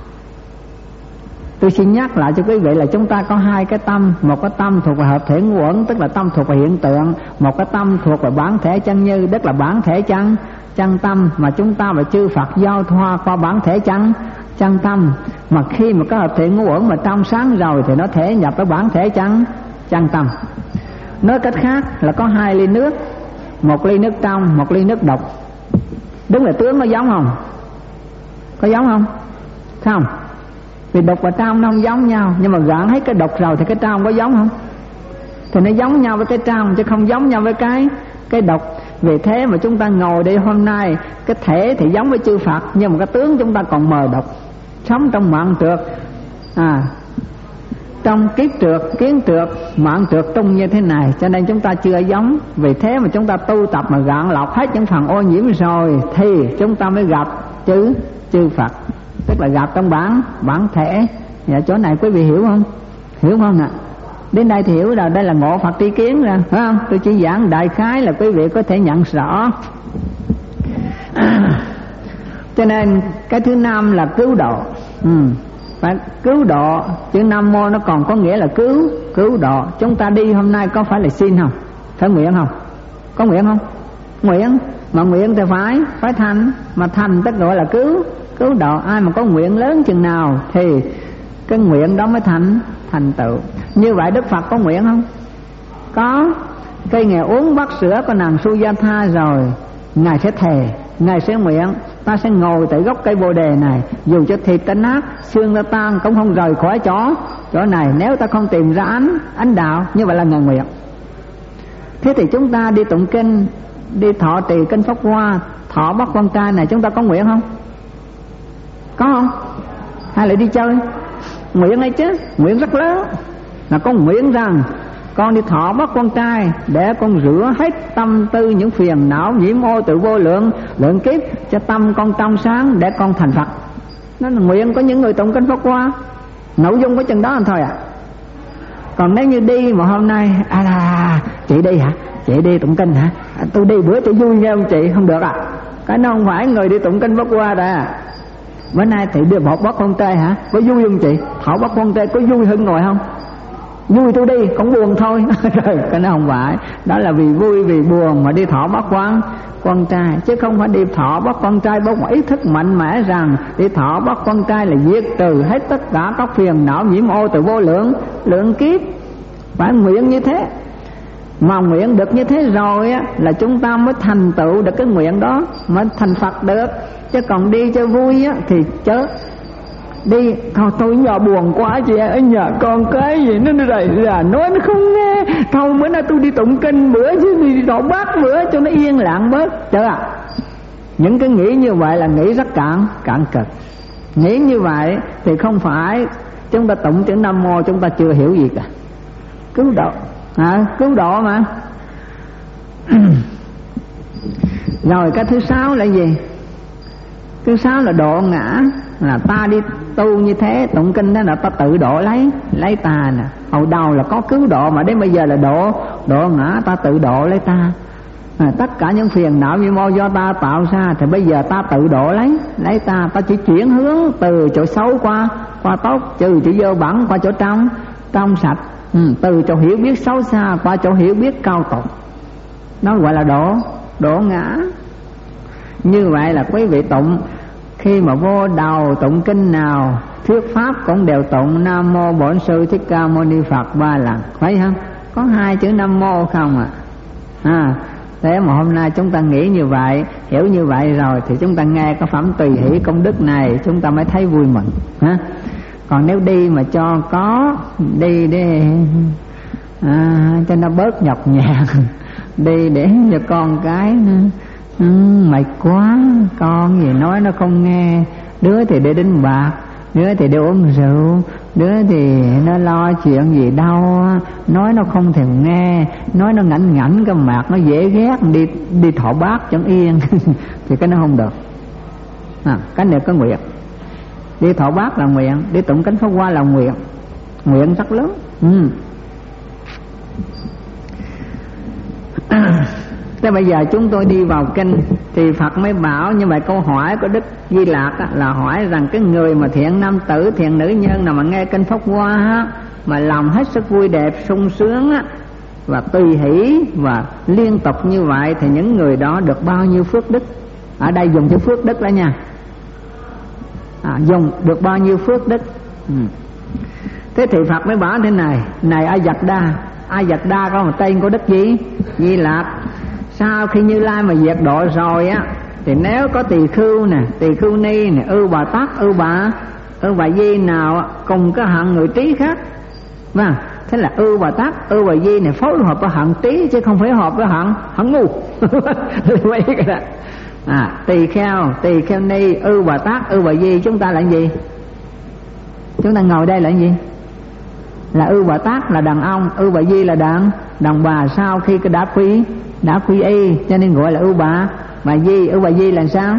Tôi xin nhắc lại cho quý vị là chúng ta có hai cái tâm, một cái tâm thuộc về hợp thể ngũ uẩn, tức là tâm thuộc về hiện tượng, một cái tâm thuộc về bản thể chân như, tức là bản thể chân chân tâm, mà chúng ta và chư Phật giao thoa qua bản thể chân chân tâm. Mà khi mà cái hợp thể ngũ uẩn mà trong sáng rồi thì nó thể nhập với bản thể chân chân tâm. Nói cách khác là có hai ly nước, một ly nước trong, một ly nước độc. Đúng là tướng nó giống không? Có giống không? Không. Vì độc và trong nó không giống nhau, nhưng mà gạn hết cái độc rồi thì cái trong có giống không? Thì nó giống nhau với cái trong, chứ không giống nhau với cái cái độc. Vì thế mà chúng ta ngồi đây hôm nay, cái thể thì giống với chư Phật, nhưng mà cái tướng chúng ta còn mờ độc, sống trong mạng trượt, à, trong kiếp trượt, kiến trượt, mạng trượt tung như thế này, cho nên chúng ta chưa giống. Vì thế mà chúng ta tu tập mà gạn lọc hết những phần ô nhiễm rồi thì chúng ta mới gặp chư chư Phật, tức là gặp trong bản bản thể. Dạ, chỗ này quý vị hiểu không? Hiểu không ạ? Đến đây thì hiểu rồi, đây là ngộ Phật tri kiến rồi, phải không? Tôi chỉ giảng đại khái là quý vị có thể nhận rõ. Cho nên cái thứ năm là cứu độ. Ừ. Phải cứu độ, chữ Nam Mô nó còn có nghĩa là cứu cứu độ. Chúng ta đi hôm nay có phải là xin không? Phải nguyện không? Có nguyện không? Nguyện. Mà nguyện thì phải phải thành, mà thành tức gọi là cứu cứu độ. Ai mà có nguyện lớn chừng nào thì cái nguyện đó mới thành thành tựu. Như vậy Đức Phật có nguyện không? Có. Cây nghèo uống bát sữa của nàng Sujatha rồi, Ngài sẽ thề, Ngài sẽ nguyện: ta sẽ ngồi tại gốc cây bồ đề này, dù cho thịt ta nát, xương ta tan, cũng không rời khỏi chỗ chỗ này, nếu ta không tìm ra ánh ánh đạo. Như vậy là Ngài nguyện. Thế thì chúng ta đi tụng kinh, đi thọ trì kinh Pháp Hoa, thọ bắt con trai này, chúng ta có nguyện không? Có không? Hay là đi chơi? Nguyện hay chứ, nguyện rất lớn. Là con nguyện rằng con đi thọ bắt con trai để con rửa hết tâm tư những phiền não nhiễm ô tự vô lượng lượng kiếp, cho tâm con trong sáng để con thành Phật. Nó là nguyện của những người tụng kinh Pháp Hoa. Nội dung của chừng đó thôi à. Còn nếu như đi mà hôm nay à là chị đi hả? Chị đi tụng kinh hả? À, tôi đi bữa cho vui nha ông chị, không được à. Cái nó không phải người đi tụng kinh Pháp Hoa đã. Bữa nay thì đưa một bát con trai hả? Có vui không chị? Thọ bát con trai có vui hơn ngồi không? Vui tôi đi, cũng buồn thôi. Rồi, cái nó không phải. Đó là vì vui, vì buồn mà đi thọ bắt con con trai, chứ không phải đi thọ bắt con trai bắt một ý thức mạnh mẽ rằng đi thọ bắt con trai là diệt trừ hết tất cả các phiền não nhiễm ô từ vô lượng lượng kiếp. Phải nguyện như thế. Mà nguyện được như thế rồi á, là chúng ta mới thành tựu được cái nguyện đó, mới thành Phật được. Chứ còn đi cho vui á, thì chớ đi thôi. Tôi giờ buồn quá chị, ở nhà con cái gì nó rầy rà nói nó không nghe. Thôi bữa nay tôi đi tụng kinh bữa, chứ đi đổ bát bữa cho nó yên lặng bớt. Chứ à, những cái nghĩ như vậy là nghĩ rất cạn cạn cực. Nghĩ như vậy thì không phải chúng ta tụng chữ Nam Mô chúng ta chưa hiểu gì cả. Cứu độ à, cứu độ mà. Rồi cái thứ sáu là gì? Thứ sáu là độ ngã. Là ta đi tu như thế, tụng kinh đó là ta tự độ lấy lấy ta nè. Hồi đầu là có cứu độ, mà đến bây giờ là độ độ ngã, ta tự độ lấy ta. À, tất cả những phiền não như mô do ta tạo ra, thì bây giờ ta tự độ lấy lấy ta. Ta chỉ chuyển hướng từ chỗ xấu qua qua tốt, trừ chỗ dơ bẩn qua chỗ trong trong sạch. Ừ, từ chỗ hiểu biết xấu xa qua chỗ hiểu biết cao tột. Nó gọi là độ độ ngã. Như vậy là quý vị tụng, khi mà vô đầu tụng kinh nào thuyết pháp cũng đều tụng Nam Mô Bổn Sư Thích Ca Mâu Ni Phật ba lần, phải không? Có hai chữ Nam Mô không à? À, thế mà hôm nay chúng ta nghĩ như vậy, hiểu như vậy rồi thì chúng ta nghe cái phẩm tùy hỷ công đức này chúng ta mới thấy vui mừng ha. Còn nếu đi mà cho có đi để à, cho nó bớt nhọc nhằn, đi để cho con cái Ừ, mệt quá, con gì nói nó không nghe. Đứa thì đi đánh bạc, đứa thì đi uống rượu, đứa thì nó lo chuyện gì đâu, nói nó không thèm nghe, nói nó ngảnh ngảnh cái mặt nó dễ ghét, đi đi thọ bát chẳng yên. Thì cái nó không được. À, cái này có nguyện. Đi thọ bát là nguyện, đi tụng kinh Pháp Hoa là nguyện, nguyện rất lớn. Ừ. Thế bây giờ chúng tôi đi vào kinh thì Phật mới bảo như vậy. Câu hỏi của Đức Di Lặc là hỏi rằng cái người mà thiện nam tử, thiện nữ nhân nào mà nghe kinh Pháp Hoa mà lòng hết sức vui đẹp, sung sướng và tùy hỷ và liên tục như vậy thì những người đó được bao nhiêu phước đức? Ở đây dùng chữ phước đức đó nha. À, dùng được bao nhiêu phước đức. Ừ. Thế thì Phật mới bảo thế này: này A Dật Đa, A Dật Đa có một tên của Đức gì? Di Lặc. Sau khi Như Lai mà diệt độ rồi á, thì nếu có tỳ khưu nè, tỳ khưu ni nè, ưu bà tắc, ưu bà ưu bà di nào cùng cái hạng người trí khác, vâng, thế là ưu bà tắc, ưu bà di này phối hợp với hạng trí chứ không phải hợp với hạng hạng ngu. cái đó. À, tỳ kheo, tỳ kheo ni, ưu bà tắc, ưu bà di, chúng ta là gì? Chúng ta ngồi đây là gì? Là ưu bà tắc là đàn ông, ưu bà di là đàn đàn bà. Sau khi cái đã quy đã quy y cho nên gọi là ưu bà bà di. Ưu bà di là sao?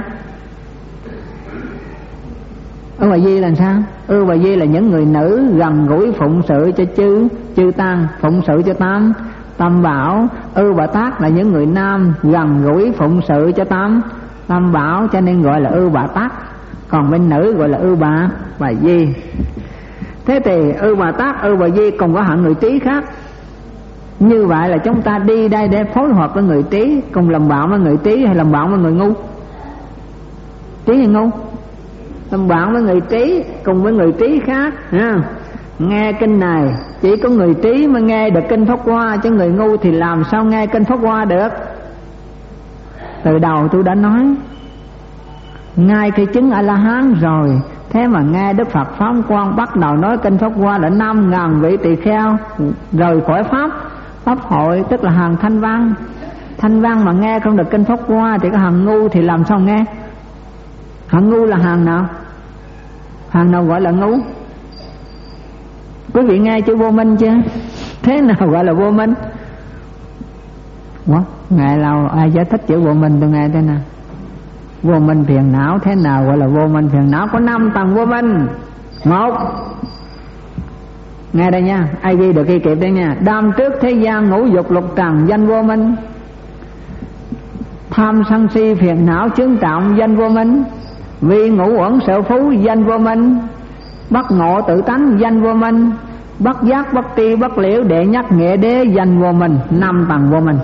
Ưu bà di là sao? Ưu bà di là những người nữ gần gũi phụng sự cho chư chư tăng, phụng sự cho tam tam bảo. Ưu bà tắc là những người nam gần gũi phụng sự cho tam tam bảo, cho nên gọi là ưu bà tắc. Còn bên nữ gọi là ưu bà bà di. Thế thì ưu bà tắc, ưu bà di còn có hạng người trí khác. Như vậy là chúng ta đi đây để phối hợp với người trí, cùng làm bạn với người trí hay làm bạn với người ngu? Trí hay ngu? Làm bạn với người trí cùng với người trí khác ha. Nghe kinh này chỉ có người trí mới nghe được kinh Pháp Hoa, chứ người ngu thì làm sao nghe kinh Pháp Hoa được? Từ đầu tôi đã nói, ngay khi chứng A-la-hán rồi, thế mà nghe Đức Phật Pháp Quang bắt đầu nói kinh Pháp Hoa là năm ngàn vị tỳ kheo rời khỏi Pháp Pháp hội, tức là hàng thanh văn. Thanh văn mà nghe không được kinh Pháp Hoa thì cái hàng ngu thì làm sao nghe? Hàng ngu là hàng nào? Hàng nào gọi là ngu? Quý vị nghe chữ vô minh chưa? Thế nào gọi là vô minh? What? Ngày nào ai giải thích chữ vô minh tôi nghe thế nào? Vô minh phiền não, thế nào gọi là vô minh phiền não? Có năm tầng vô minh. Một, nghe đây nha, ai ghi được ghi kịp đây nha. Đam trước thế gian ngũ dục lục trần danh vô minh. Tham sân si phiền não chướng trọng danh vô minh. Vi ngũ uẩn sở phú danh vô minh. Bất ngộ tự tánh danh vô minh. Bất giác bất tri bất liễu đệ nhất nghệ đế danh vô minh. Năm tầng vô minh.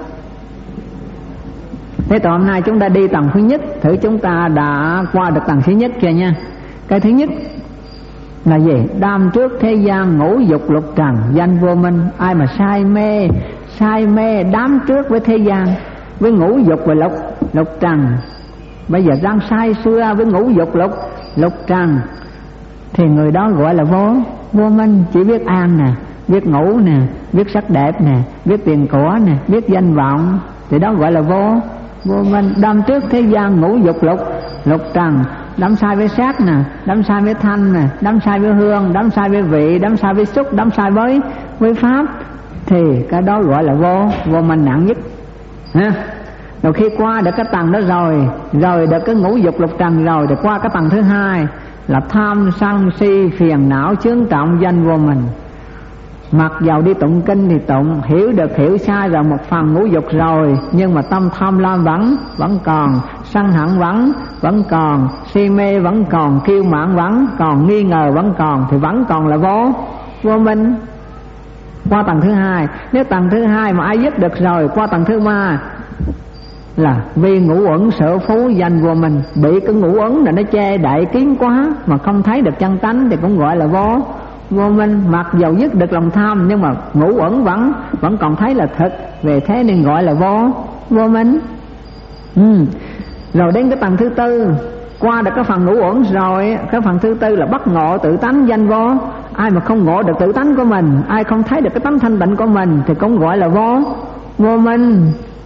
Thế từ hôm nay chúng ta đi tầng thứ nhất, thử chúng ta đã qua được tầng thứ nhất chưa nha. Cái thứ nhất là gì? Đam trước thế gian ngũ dục lục trần danh vô minh. Ai mà say mê, say mê đám trước với thế gian, với ngũ dục và lục lục trần, bây giờ đang say xưa với ngũ dục lục lục trần, thì người đó gọi là vô vô minh. Chỉ biết ăn nè, biết ngủ nè, biết sắc đẹp nè, biết tiền của nè, biết danh vọng, thì đó gọi là vô vô minh. Đâm trước thế gian ngũ dục lục lục trần, đắm sai với sắc nè, đắm sai với thanh nè, đắm sai với hương, đắm sai với vị, đắm sai với xúc, đắm sai với với pháp, thì cái đó gọi là vô vô minh nặng nhất ha. Rồi khi qua được cái tầng đó rồi, rồi được cái ngũ dục lục trần rồi, thì qua cái tầng thứ hai là tham sân si phiền não chướng trọng danh vô minh. Mặc dầu đi tụng kinh thì tụng, hiểu được hiểu sai rồi một phần ngũ dục rồi, nhưng mà tâm tham lam vẫn vẫn còn, sân hận vẫn vẫn còn, si mê vẫn còn, kiêu mạn vẫn còn, nghi ngờ vẫn còn, thì vẫn còn là vô vô minh. Qua tầng thứ hai, nếu tầng thứ hai mà ai dứt được rồi, qua tầng thứ ba là vì ngũ uẩn sở phú danh vô minh. Bị cái ngũ uẩn là nó che đậy kín quá mà không thấy được chân tánh, thì cũng gọi là vô vô minh. Mặc dầu dứt được lòng tham, nhưng mà ngũ uẩn vẫn vẫn còn thấy là thật, về thế nên gọi là vô vô minh. Ừ. Rồi đến cái tầng thứ tư, qua được cái phần ngũ uẩn rồi, cái phần thứ tư là bất ngộ tự tánh danh vô. Ai mà không ngộ được tự tánh của mình, ai không thấy được cái tánh thanh tịnh của mình, thì cũng gọi là vô vô minh.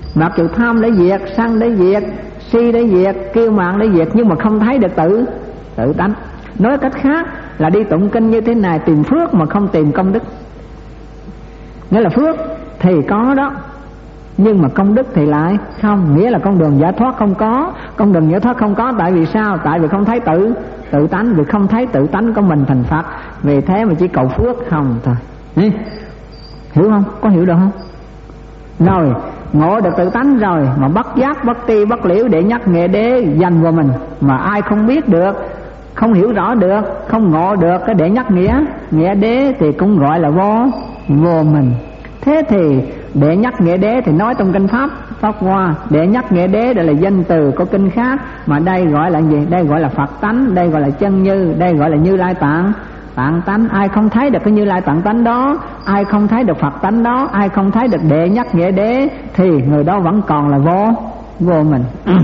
Mặc dù tham để diệt, sân để diệt, si để diệt, kiêu mạn để diệt, nhưng mà không thấy được tự tự tánh. Nói cách khác là đi tụng kinh như thế này tìm phước mà không tìm công đức. Nghĩa là phước thì có đó, nhưng mà công đức thì lại không. Nghĩa là con đường giải thoát không có. Con đường giải thoát không có tại vì sao? Tại vì không thấy tự tự tánh. Vì không thấy tự tánh của mình thành Phật, vì thế mà chỉ cầu phước không thôi. Hiểu không? Có hiểu được không? Rồi ngộ được tự tánh rồi mà bất giác bất tri bất liễu để nhắc nghệ đế dành vào mình, mà ai không biết được, không hiểu rõ được, không ngộ được cái để nhắc nghĩa nghĩa đế thì cũng gọi là vô vô mình. Thế thì để nhắc nghĩa đế thì nói trong kinh pháp Pháp Hoa, để nhắc nghĩa đế đây là danh từ của kinh khác, mà đây gọi là gì? Đây gọi là Phật tánh, đây gọi là chân như, đây gọi là Như Lai tạng tạng tánh. Ai không thấy được cái Như Lai tạng tánh đó, ai không thấy được Phật tánh đó, ai không thấy được đệ nhắc nghĩa đế thì người đó vẫn còn là vô vô mình.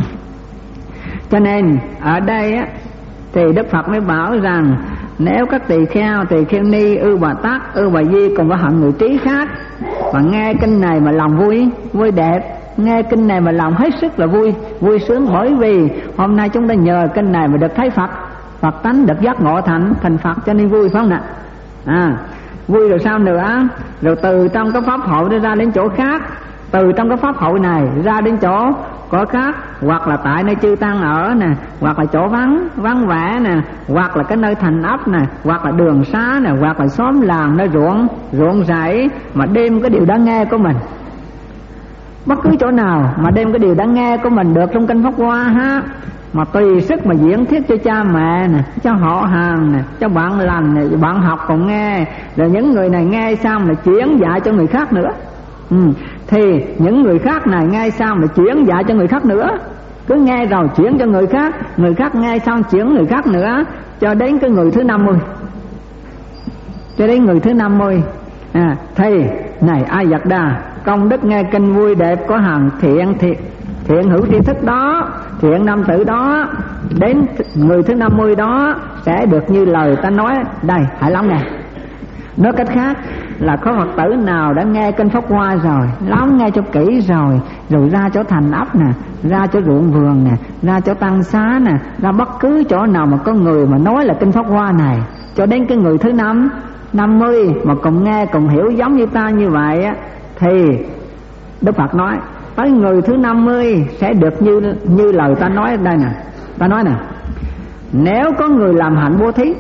Cho nên ở đây á, thì Đức Phật mới bảo rằng nếu các tỳ kheo, tỳ kheo ni, ư bà tắc, ư bà di cùng với hạng người trí khác mà nghe kinh này mà lòng vui vui đẹp, nghe kinh này mà lòng hết sức là vui vui sướng, bởi vì hôm nay chúng ta nhờ kinh này mà được thấy Phật, Phật tánh được giác ngộ thành thành Phật, cho nên vui phải không ạ? À, vui rồi sao nữa? Rồi từ trong cái pháp hội đi ra đến chỗ khác, từ trong cái pháp hội này ra đến chỗ có khác, hoặc là tại nơi chư tăng ở nè, hoặc là chỗ vắng vắng vẻ nè, hoặc là cái nơi thành ấp nè, hoặc là đường xá nè, hoặc là xóm làng nơi ruộng ruộng rẫy, mà đêm cái điều đã nghe của mình, bất cứ chỗ nào mà đem cái điều đã nghe của mình được trong kinh Pháp Hoa ha, mà tùy sức mà diễn thuyết cho cha mẹ nè, cho họ hàng nè, cho bạn lành nè, bạn học còn nghe, rồi những người này nghe xong là chuyển dạy cho người khác nữa. Ừ, thì những người khác này nghe xong là chuyển dạy cho người khác nữa, cứ nghe rồi chuyển cho người khác, người khác nghe xong chuyển người khác nữa, cho đến cái người thứ năm mươi, cho đến người thứ năm mươi. À, thì này ai giật đà, công đức nghe kinh vui đẹp có hàng thiện thiện thiện hữu tri thức đó, thiện nam tử đó, đến người thứ năm mươi đó sẽ được như lời ta nói đây. Hãy lắng nghe. Nói cách khác là có Phật tử nào đã nghe kinh Pháp Hoa rồi, lắng nghe cho kỹ rồi, rồi ra chỗ thành ấp nè, ra chỗ ruộng vườn nè, ra chỗ tăng xá nè, ra bất cứ chỗ nào mà có người mà nói là kinh Pháp Hoa này, cho đến cái người thứ năm năm mươi mà cùng nghe cùng hiểu giống như ta như vậy á, thì Đức Phật nói tới người thứ năm mươi sẽ được như như lời ta nói đây nè. Ta nói nè, nếu có người làm hạnh bố thí,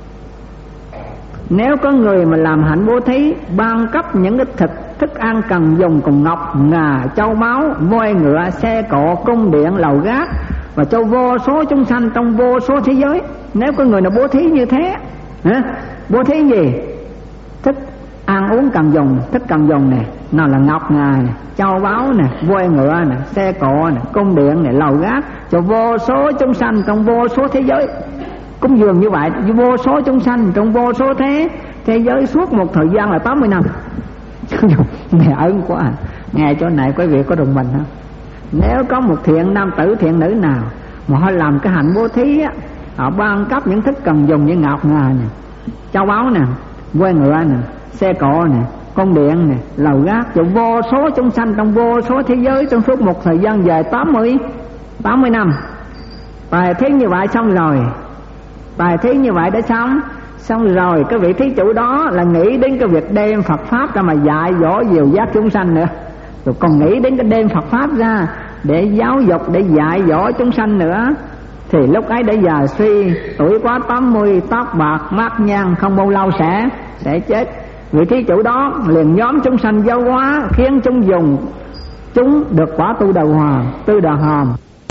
nếu có người mà làm hạnh bố thí, ban cấp những cái thực thức ăn cần dùng cùng ngọc ngà châu báu, voi ngựa, xe cộ, cung điện, lầu gác, và cho vô số chúng sanh trong vô số thế giới. Nếu có người nào bố thí như thế, hả? Bố thí gì? Thức ăn uống cần dùng, thức cần dùng nè, nào là ngọc ngà nè, châu báu nè, voi ngựa nè, xe cộ nè, cung điện nè, lầu gác, cho vô số chúng sanh trong vô số thế giới. Cũng dường như vậy, vô số chúng sanh trong vô số thế thế giới suốt một thời gian là tám mươi năm. Nghe ơn quá à. Nghe chỗ này quý vị có đồng mình không? Nếu có một thiện nam tử thiện nữ nào mà họ làm cái hạnh bố thí á, họ ban cấp những thức cần dùng như ngọc ngà nè, châu báu nè, voi ngựa nè, xe cộ nè, cung điện nè, lầu gác, cho vô số chúng sanh trong vô số thế giới trong suốt một thời gian dài tám mươi năm. Tài thí như vậy xong rồi, tài thí như vậy đã xong xong rồi cái vị thí chủ đó là nghĩ đến cái việc đem Phật pháp ra mà dạy dỗ dìu dắt chúng sanh nữa, rồi còn nghĩ đến cái đem Phật pháp ra để giáo dục, để dạy dỗ chúng sanh nữa, thì lúc ấy đã già suy, tuổi quá tám mươi, tóc bạc, mắt nhăn, không bao lâu sẽ sẽ chết. Vị thí chủ đó liền nhóm chúng sanh giáo hóa, khiến chúng dùng chúng được quả tu đà hoàng, tư đà hòm.